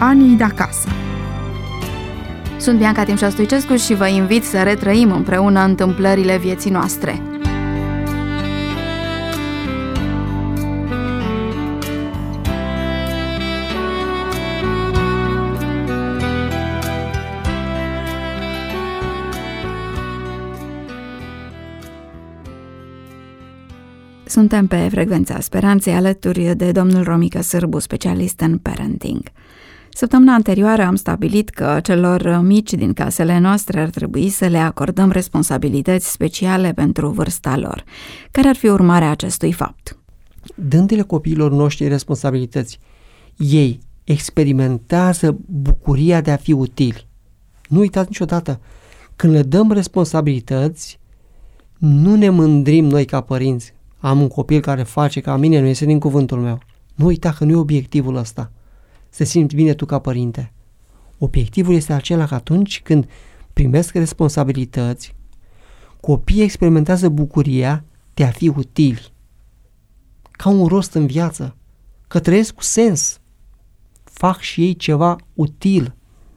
Anii de acasă. Sunt Bianca Timșa Stoicescu și vă invit să retrăim împreună întâmplările vieții noastre. Suntem pe Frecvența Speranței alături de domnul Romică Sârbu, specialist în parenting. Săptămâna anterioară am stabilit că celor mici din casele noastre ar trebui să le acordăm responsabilități speciale pentru vârsta lor. Care ar fi urmarea acestui fapt? Dându-le copiilor noștri responsabilități, ei experimentează bucuria de a fi utili. Nu uitați niciodată, când le dăm responsabilități, nu ne mândrim noi ca părinți. Am un copil care face ca mine, nu iese din cuvântul meu. Nu uita că nu e obiectivul ăsta. Să simți bine tu ca părinte. Obiectivul este acela că atunci când primesc responsabilități, copiii experimentează bucuria de a fi utili. Ca un rost în viață, că trăiesc cu sens. Fac și ei ceva util.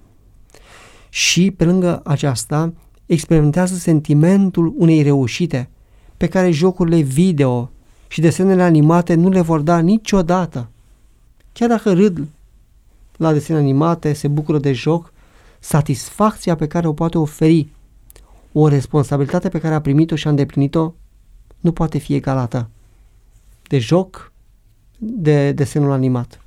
Și pe lângă aceasta experimentează sentimentul unei reușite pe care jocurile video și desenele animate nu le vor da niciodată. Chiar dacă râd la desene animate, se bucură de joc, satisfacția pe care o poate oferi o responsabilitate pe care a primit-o și a îndeplinit-o nu poate fi egalată de joc, de desenul animat.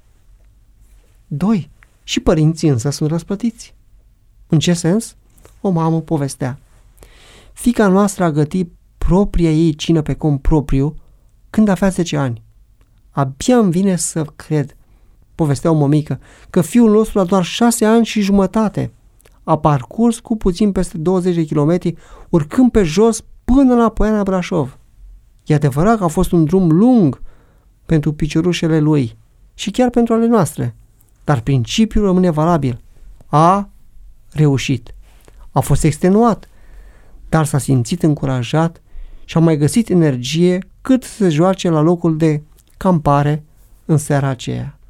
2. Și părinții însă sunt răsplătiți. În ce sens? O mamă povestea. Fiica noastră a gătit propria ei cină pe cont propriu când avea 10 ani. Abia îmi vine să cred, povestea o mămică, că fiul nostru la doar 6 ani și jumătate a parcurs cu puțin peste 20 de kilometri, urcând pe jos până la Poiana Brașov. E adevărat că a fost un drum lung pentru piciorușele lui și chiar pentru ale noastre, dar principiul rămâne valabil. A reușit. A fost extenuat, dar s-a simțit încurajat și a mai găsit energie cât să se joace la locul de campare în seara aceea.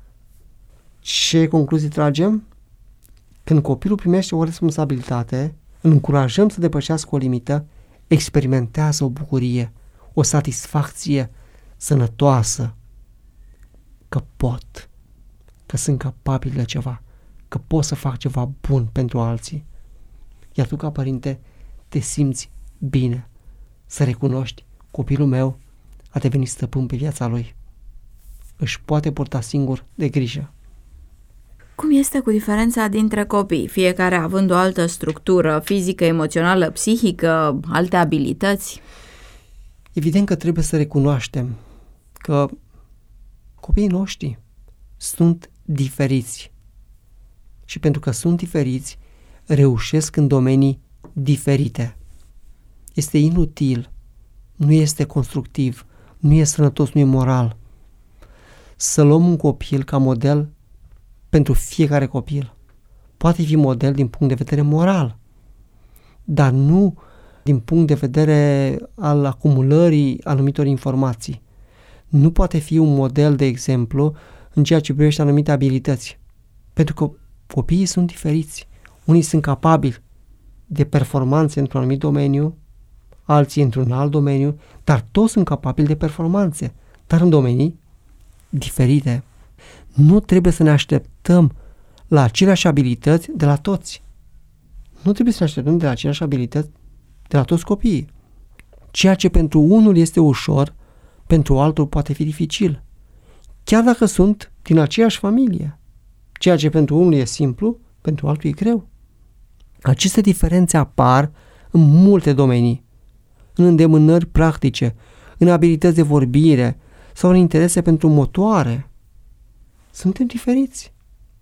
Ce concluzii tragem? Când copilul primește o responsabilitate, îl încurajăm să depășească o limită, experimentează o bucurie, o satisfacție sănătoasă, că pot, că sunt capabil de ceva, că pot să fac ceva bun pentru alții. Iar tu, ca părinte, te simți bine să recunoști, copilul meu a devenit stăpân pe viața lui. Își poate purta singur de grijă. Cum este cu diferența dintre copii, fiecare având o altă structură fizică, emoțională, psihică, alte abilități? Evident că trebuie să recunoaștem că copiii noștri sunt diferiți. Și pentru că sunt diferiți, reușesc în domenii diferite. Este inutil, nu este constructiv, nu e sănătos, nu e moral să luăm un copil ca model pentru fiecare copil. Poate fi model din punct de vedere moral, dar nu din punct de vedere al acumulării anumitor informații. Nu poate fi un model, de exemplu, în ceea ce privește anumite abilități. Pentru că copiii sunt diferiți. Unii sunt capabili de performanțe într-un anumit domeniu, alții într-un alt domeniu, dar toți sunt capabili de performanțe, dar în domenii diferite. Nu trebuie să ne așteptăm la aceleași abilități de la toți. Nu trebuie să ne așteptăm de la aceleași abilități de la toți copiii. Ceea ce pentru unul este ușor, pentru altul poate fi dificil. Chiar dacă sunt din aceeași familie. Ceea ce pentru unul e simplu, pentru altul e greu. Aceste diferențe apar în multe domenii. În îndemânări practice, în abilități de vorbire sau în interese pentru motoare. Suntem diferiți.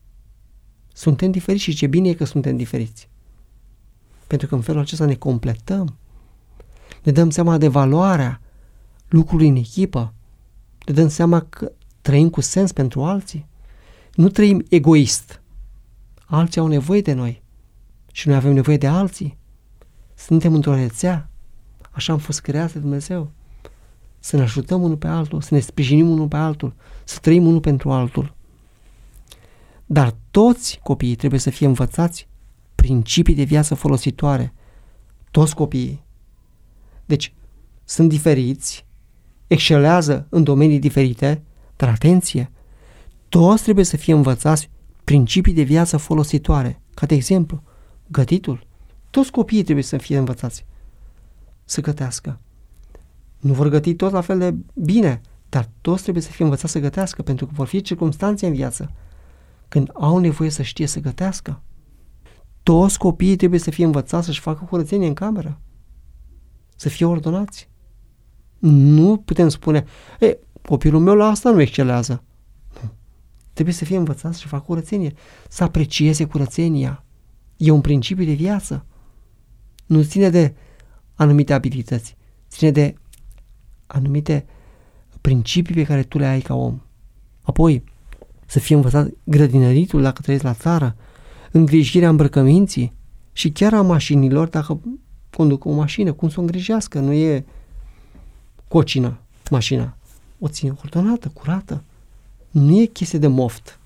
Suntem diferiți și ce bine e că suntem diferiți. Pentru că în felul acesta ne completăm. Ne dăm seama de valoarea lucrului în echipă. Ne dăm seama că trăim cu sens pentru alții. Nu trăim egoist. Alții au nevoie de noi și noi avem nevoie de alții. Suntem într-o rețea. Așa am fost creați de Dumnezeu. Să ne ajutăm unul pe altul, să ne sprijinim unul pe altul, să trăim unul pentru altul. Dar toți copiii trebuie să fie învățați principii de viață folositoare. Toți copiii. Deci, sunt diferiți, excelează în domenii diferite, dar atenție, toți trebuie să fie învățați principii de viață folositoare. Ca de exemplu, gătitul. Toți copiii trebuie să fie învățați să gătească. Nu vor găti tot la fel de bine, dar toți trebuie să fie învățați să gătească, pentru că vor fi circumstanțe în viață când au nevoie să știe să gătească. Toți copiii trebuie să fie învățați să-și facă curățenie în cameră, să fie ordonați. Nu putem spune, copilul meu la asta nu excelează. Nu. Trebuie să fie învățat să-și facă curățenie, să aprecieze curățenia. E un principiu de viață. Nu ține de anumite abilități, ține de anumite principii pe care tu le ai ca om. Apoi, să fie învățat grădinăritul dacă trăiești la țară, îngrijirea îmbrăcăminții și chiar a mașinilor dacă conduc o mașină, cum să o îngrijească. Nu e cocină mașina. O ține ordonată, curată. Nu e chestie de moft.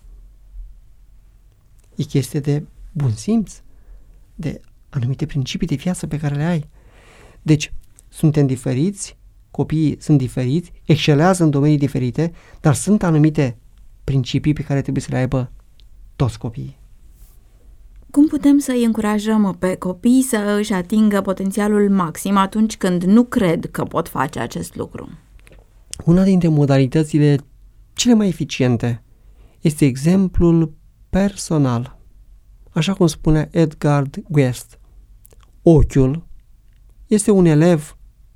E chestie de bun simț, de anumite principii de viață pe care le ai. Deci, suntem diferiți, copiii sunt diferiți, excelează în domenii diferite, dar sunt anumite principii pe care trebuie să le aibă toți copiii. Cum putem să îi încurajăm pe copii să își atingă potențialul maxim atunci când nu cred că pot face acest lucru? Una dintre modalitățile cele mai eficiente este exemplul personal. Așa cum spunea Edgar Guest, ochiul este un elev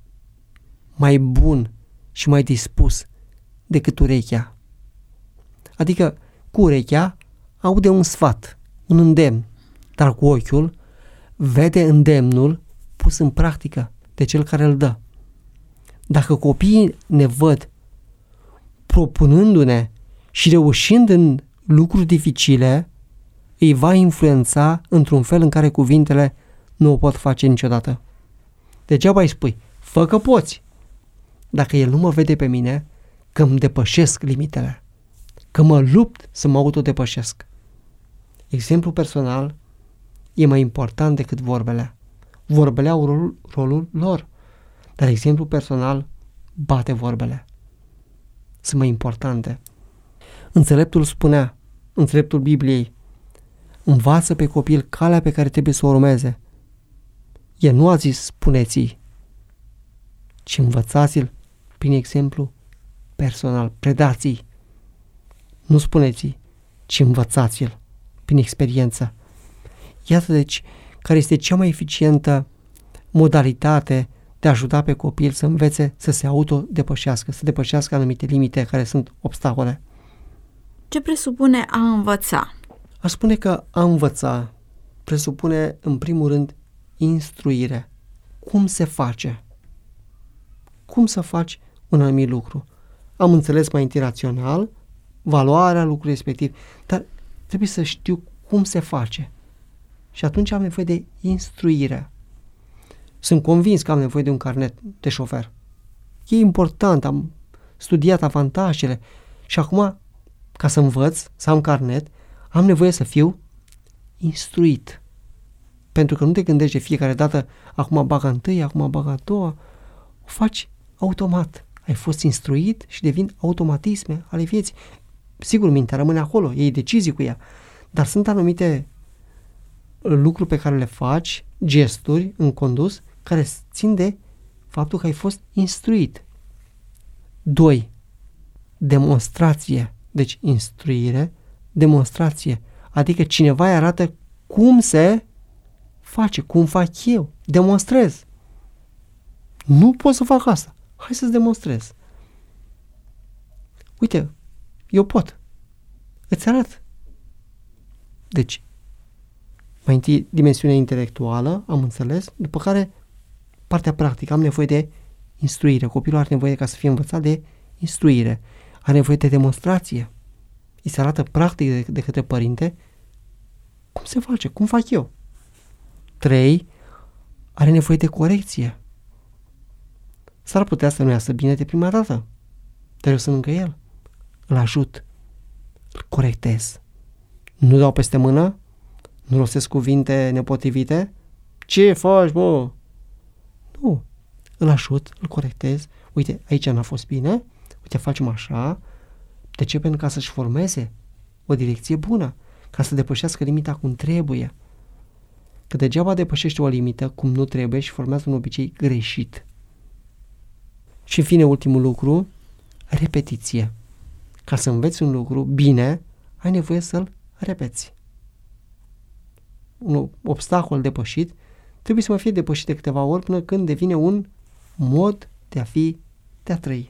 mai bun și mai dispus decât urechea. Adică cu urechea aude un sfat, un îndemn, dar cu ochiul vede îndemnul pus în practică de cel care îl dă. Dacă copiii ne văd propunându-ne și reușind în lucruri dificile, îi va influența într-un fel în care cuvintele nu o pot face niciodată. Degeaba îi spui, fă că poți, dacă el nu mă vede pe mine că îmi depășesc limitele, că mă lupt să mă autodepășesc. Exemplul personal e mai important decât vorbele. Vorbele au rolul lor, dar exemplul personal bate vorbele. Sunt mai importante. Înțeleptul spunea, înțeleptul Bibliei, învață pe copil calea pe care trebuie să o urmeze. El nu a zis spuneți-i, ci învățați-l prin exemplu personal, predați-i. Nu spuneți-i, ci învățați-l prin experiență. Iată deci care este cea mai eficientă modalitate de a ajuta pe copil să învețe să se autodepășească, să depășească anumite limite care sunt obstacole. Ce presupune a învăța? Aș spune că a învăța presupune în primul rând instruire. Cum se face? Cum să faci un anumit lucru? Am înțeles mai întâi rațional valoarea lucrului respectiv, dar trebuie să știu cum se face. Și atunci am nevoie de instruire. Sunt convins că am nevoie de un carnet de șofer. E important, am studiat avantajele și acum, ca să învăț, să am carnet, am nevoie să fiu instruit. Pentru că nu te gândești de fiecare dată, acum bag întâi, acum bag a doua, o faci automat. Ai fost instruit și devin automatisme ale vieții. Sigur, mintea rămâne acolo, iei decizii cu ea, dar sunt anumite lucruri pe care le faci, gesturi în condus, care țin de faptul că ai fost instruit. 2. Demonstrație. Deci instruire, demonstrație. Adică cineva îi arată cum se face, cum fac eu. Demonstrez. Nu pot să fac asta. Hai să-ți demonstrez. Uite, eu pot. Îți arăt. Deci, mai întâi dimensiunea intelectuală, am înțeles, după care partea practică, am nevoie de instruire. Copilul are nevoie, ca să fie învățat, de instruire. Are nevoie de demonstrație. Îi se arată practic de către părinte cum se face, cum fac eu. 3. Are nevoie de corecție. S-ar putea să nu iasă bine de prima dată, dar eu sunt lângă el. Îl ajut, îl corectez. Nu dau peste mână, nu rostesc cuvinte nepotrivite. Ce faci, mă? Nu. Îl ajut, îl corectez. Uite, aici n-a fost bine. Uite, facem așa. De ce? Pentru ca să-și formeze o direcție bună, ca să depășească limita cum trebuie. Că degeaba depășește o limită cum nu trebuie și formează un obicei greșit. Și în fine, ultimul lucru, repetiție. Ca să înveți un lucru bine, ai nevoie să-l repeți. Un obstacol depășit trebuie să mai fie depășit de câteva ori până când devine un mod de a fi, de a trăi.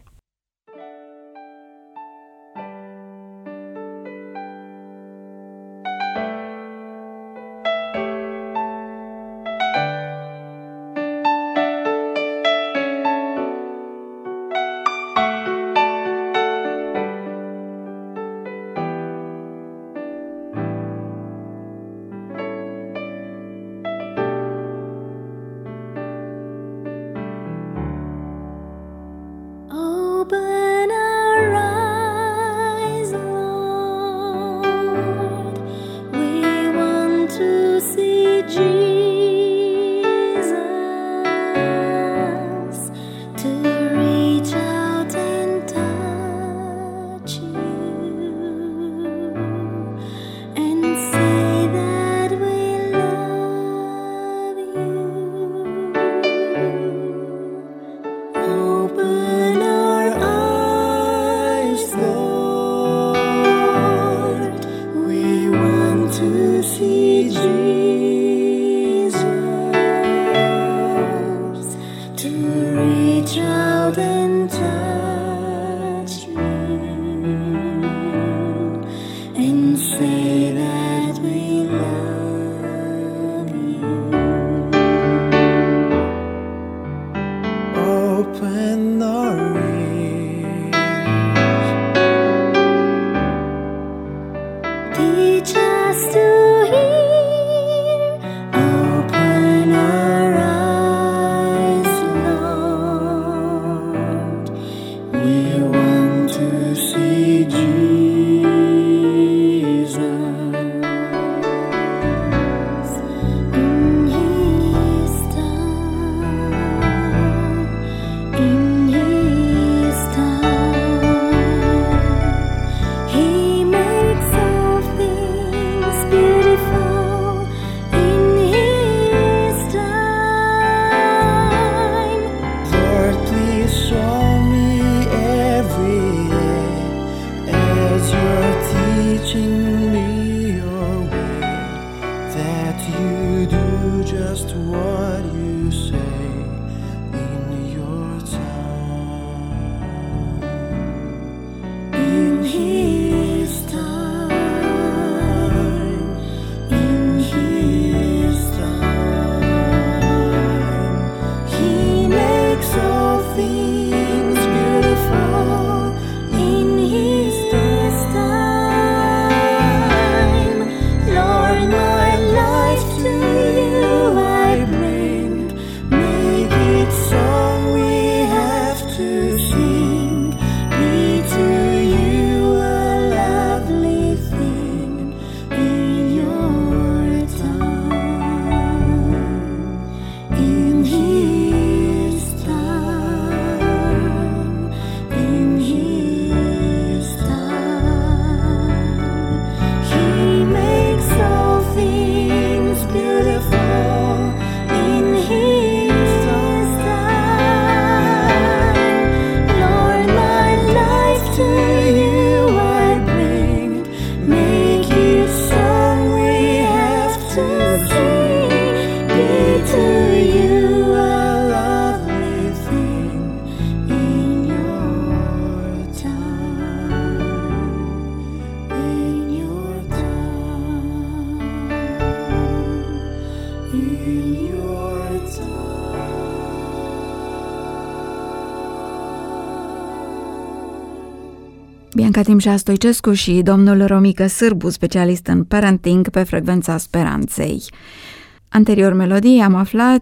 Bianca Timșa Stoicescu și domnul Romică Sârbu, specialist în parenting pe Frecvența Speranței. Anterior melodii am aflat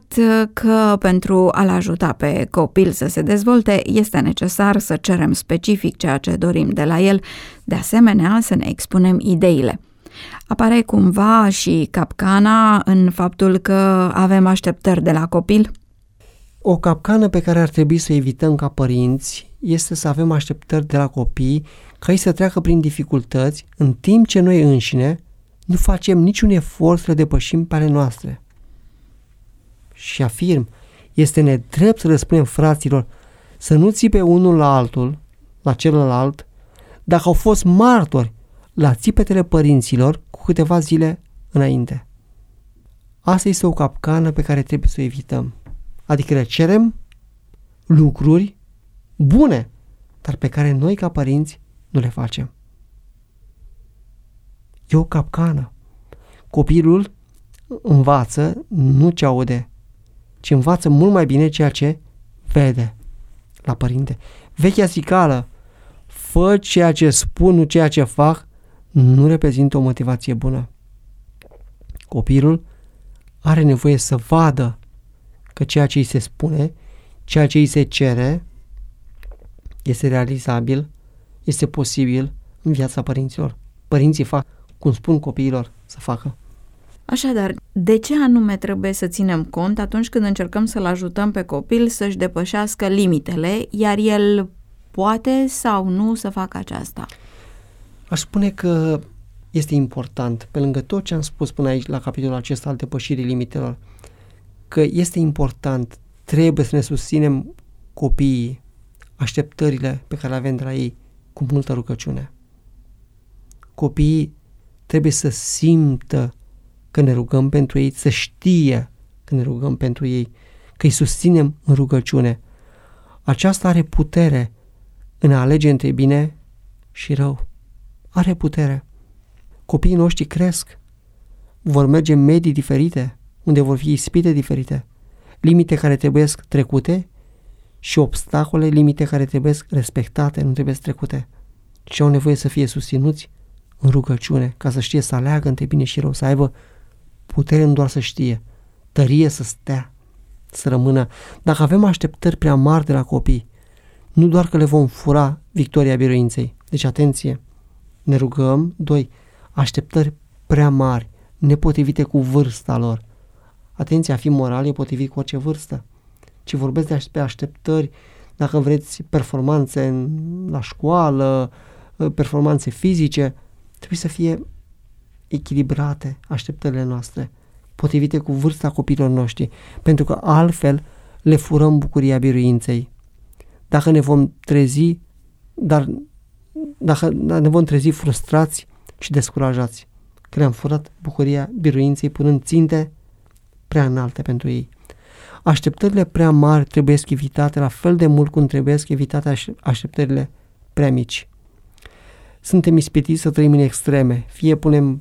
că pentru a-l ajuta pe copil să se dezvolte este necesar să cerem specific ceea ce dorim de la el, de asemenea să ne expunem ideile. Apare cumva și capcana în faptul că avem așteptări de la copil? O capcană pe care ar trebui să o evităm ca părinți este să avem așteptări de la copii ca ei să treacă prin dificultăți, în timp ce noi înșine nu facem niciun efort să le depășim pe ale noastre. Și afirm, este nedrept să le spunem fraților să nu țipe unul la altul, la celălalt, dacă au fost martori la țipetele părinților cu câteva zile înainte. Asta este o capcană pe care trebuie să o evităm. Adică le cerem lucruri bune, dar pe care noi ca părinți nu le facem. E o capcană. Copilul învață nu ce aude, ci învață mult mai bine ceea ce vede la părinte. Vechea zicală, fă ceea ce spun, nu ceea ce fac, nu reprezintă o motivație bună. Copilul are nevoie să vadă că ceea ce îi se spune, ceea ce îi se cere, este realizabil, este posibil în viața părinților. Părinții fac cum spun copiilor să facă. Așadar, de ce anume trebuie să ținem cont atunci când încercăm să-l ajutăm pe copil să-și depășească limitele, iar el poate sau nu să facă aceasta? Aș spune că este important, pe lângă tot ce am spus până aici la capitolul acesta al depășirii limitelor, că este important, trebuie să ne susținem copiii, așteptările pe care le avem de la ei cu multă rugăciune. Copiii trebuie să simtă că ne rugăm pentru ei, să știe că ne rugăm pentru ei, că îi susținem în rugăciune. Aceasta are putere în a alege între bine și rău. Are putere. Copiii noștri cresc, vor merge în medii diferite, unde vor fi ispite diferite, limite care trebuie trecute și obstacole, limite care trebuie respectate, nu trebuie trecute. Și au nevoie să fie susținuți în rugăciune, ca să știe să aleagă între bine și rău, să aibă putere nu doar să știe, tărie să stea, să rămână. Dacă avem așteptări prea mari de la copii, nu doar că le vom fura victoria biruinței. Deci atenție, ne rugăm. 2. Așteptări prea mari, nepotrivite cu vârsta lor. Atenție, a fi moral e potrivit cu orice vârstă. Ci vorbesc de așteptări, dacă vreți, performanțe la școală, performanțe fizice, trebuie să fie echilibrate așteptările noastre, potrivite cu vârsta copiilor noștri, pentru că altfel le furăm bucuria biruinței. Dacă ne vom trezi, dacă ne vom trezi frustrați și descurajați, că le-am furat bucuria biruinței punând ținte prea înalte pentru ei. Așteptările prea mari trebuie evitate la fel de mult cum trebuie evitate așteptările prea mici. Suntem ispitiți să trăim în extreme, fie punem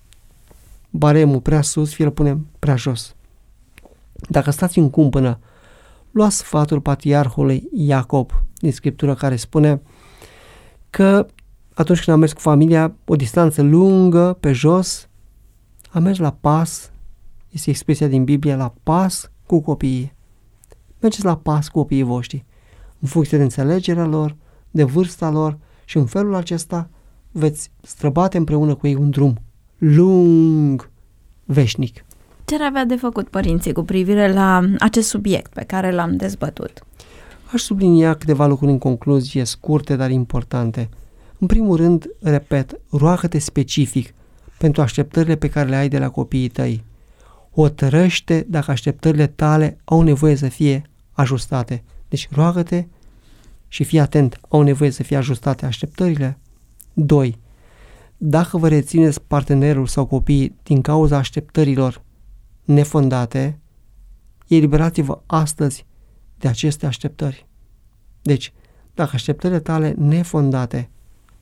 baremul prea sus, fie îl punem prea jos. Dacă stați în cumpănă, luați sfatul patriarhului Iacob din Scriptură, care spune că atunci când am mers cu familia o distanță lungă pe jos, am mers la pas, este expresia din Biblie, la pas cu copiii. Mergeți la pas cu copiii voștri, în funcție de înțelegerea lor, de vârsta lor, și în felul acesta veți străbate împreună cu ei un drum lung, veșnic. Ce ar avea de făcut părinții cu privire la acest subiect pe care l-am dezbătut? Aș sublinia câteva lucruri în concluzie, scurte, dar importante. În primul rând, repet, roagă-te specific pentru așteptările pe care le ai de la copiii tăi. Hotărăște dacă așteptările tale au nevoie să fie ajustate. Deci roagă-te și fii atent, au nevoie să fie ajustate așteptările. 2. Dacă vă rețineți partenerul sau copiii din cauza așteptărilor nefondate, eliberați-vă astăzi de aceste așteptări. Deci, dacă așteptările tale nefondate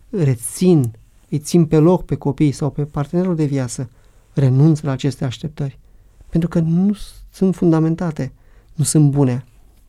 îi țin pe loc pe copii sau pe partenerul de viață, renunță la aceste așteptări, pentru că nu sunt fundamentate, nu sunt bune.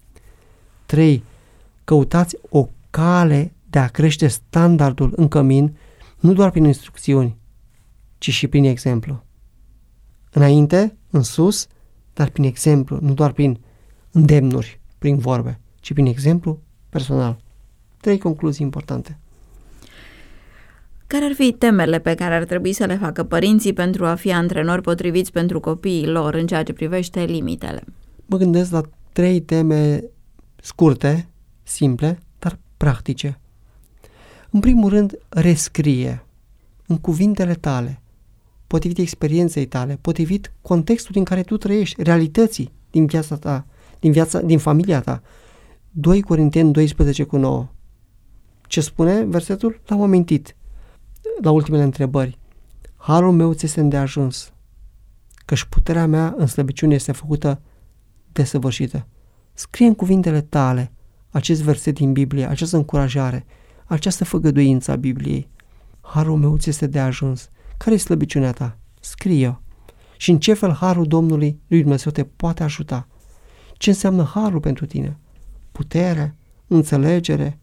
3. Căutați o cale de a crește standardul în cămin, nu doar prin instrucțiuni, ci și prin exemplu. Înainte, în sus, dar prin exemplu, nu doar prin îndemnuri, prin vorbe, ci prin exemplu personal. 3 concluzii importante. Care ar fi temele pe care ar trebui să le facă părinții pentru a fi antrenori potriviți pentru copiii lor în ceea ce privește limitele? Mă gândesc la 3 teme scurte, simple, dar practice. În primul rând, rescrie în cuvintele tale, potrivit experienței tale, potrivit contextului în care tu trăiești, realității din viața ta, din familia ta. 2 Corinteni 12:9. Ce spune versetul? L-am amintit la ultimele întrebări. Harul meu ți este îndeajuns, căci puterea mea în slăbiciune este făcută desăvârșită. Scrie în cuvintele tale acest verset din Biblie, această încurajare, această făgăduință a Bibliei. Harul meu ți este de ajuns. Care e slăbiciunea ta? Scrie-o. Și în ce fel harul Domnului lui Dumnezeu te poate ajuta? Ce înseamnă harul pentru tine? Putere, înțelegere,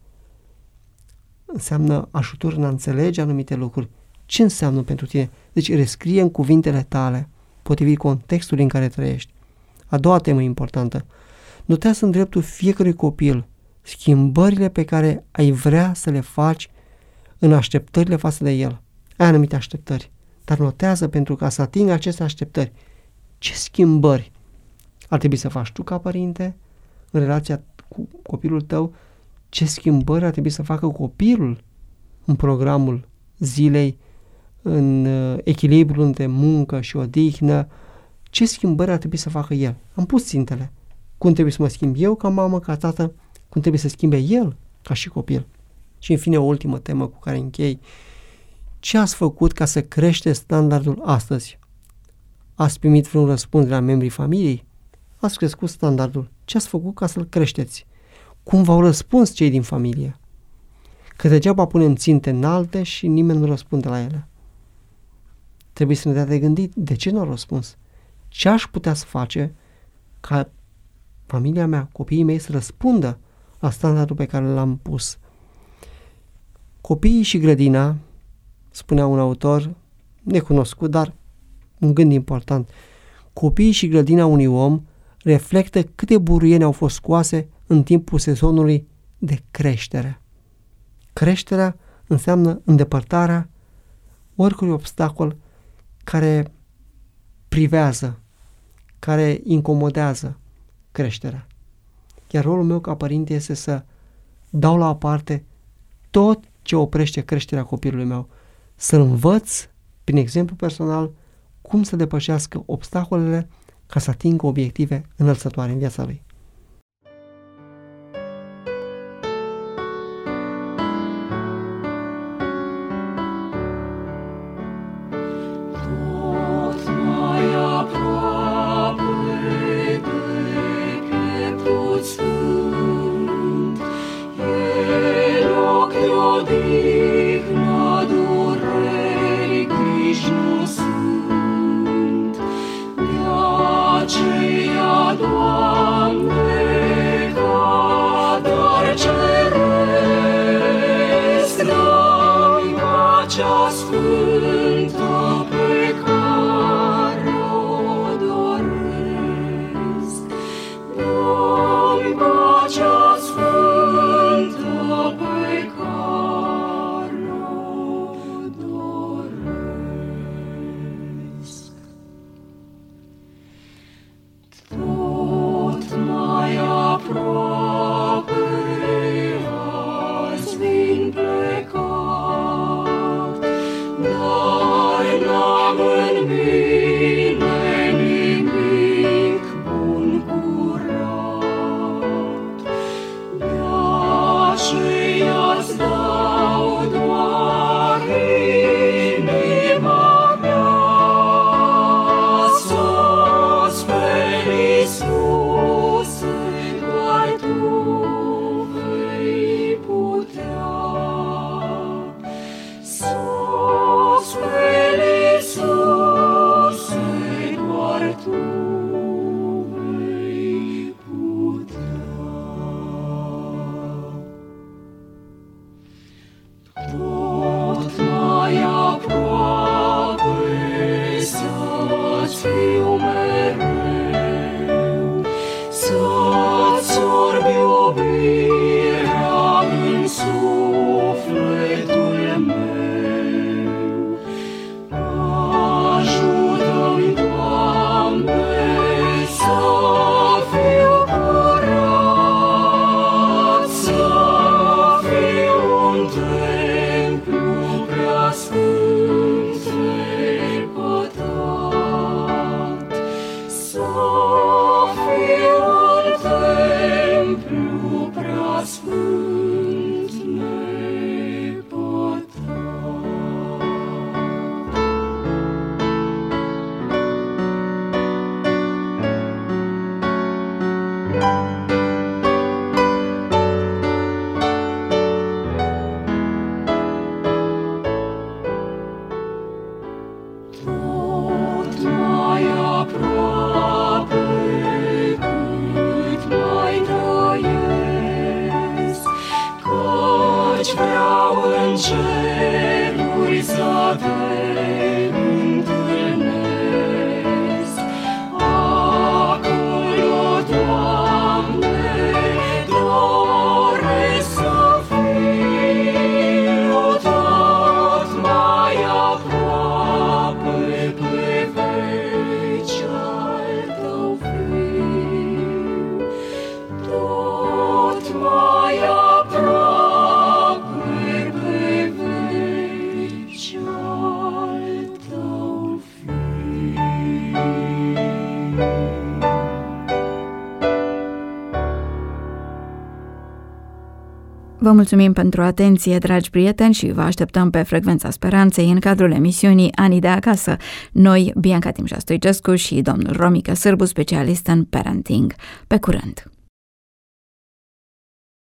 înseamnă ajutor în a înțelege anumite lucruri. Ce înseamnă pentru tine? Deci rescrie în cuvintele tale, potrivit contextului în care trăiești. A doua temă importantă. Notează în dreptul fiecărui copil schimbările pe care ai vrea să le faci în așteptările față de el. Ai anumite așteptări, dar notează pentru ca să atingă aceste așteptări. Ce schimbări ar trebui să faci tu ca părinte în relația cu copilul tău? Ce schimbări ar trebui să facă copilul în programul zilei, în echilibrul între muncă și odihnă? Ce schimbări ar trebui să facă el? Am pus țintele. Cum trebuie să mă schimb eu ca mamă, ca tată? Cum trebuie să schimbe el ca și copil? Și în fine, o ultimă temă cu care închei. Ce ați făcut ca să creșteți standardul astăzi? Ați primit vreun răspuns de la membrii familiei? Ați crescut standardul. Ce ați făcut ca să-l creșteți? Cum v-au răspuns cei din familie? Că degeaba punem ținte înalte și nimeni nu răspunde la ele. Trebuie să ne dea de gândit de ce nu au răspuns. Ce aș putea să face ca familia mea, copiii mei să răspundă la standardul pe care l-am pus? Copiii și grădina, spunea un autor necunoscut, dar un gând important, copiii și grădina unui om reflectă câte buruieni au fost scoase în timpul sezonului de creștere. Creșterea înseamnă îndepărtarea oricărui obstacol care privează, care incomodează creșterea. Iar rolul meu ca părinte este să dau la o parte tot ce oprește creșterea copilului meu, să-l învăț prin exemplu personal cum să depășească obstacolele ca să atingă obiective înălțătoare în viața lui. No. ceruri să te întâlnesc. Acolo, Doamne, doresc să fiu tot mai aproape pe veci al Tău fiu, tot mai aproape pe veci al Tău fiu. Vă mulțumim pentru atenție, dragi prieteni, și vă așteptăm pe Frecvența Speranței în cadrul emisiunii Anii de acasă. Noi, Bianca Timșa Stoicescu și domnul Romica Sârbu, specialist în parenting. Pe curând!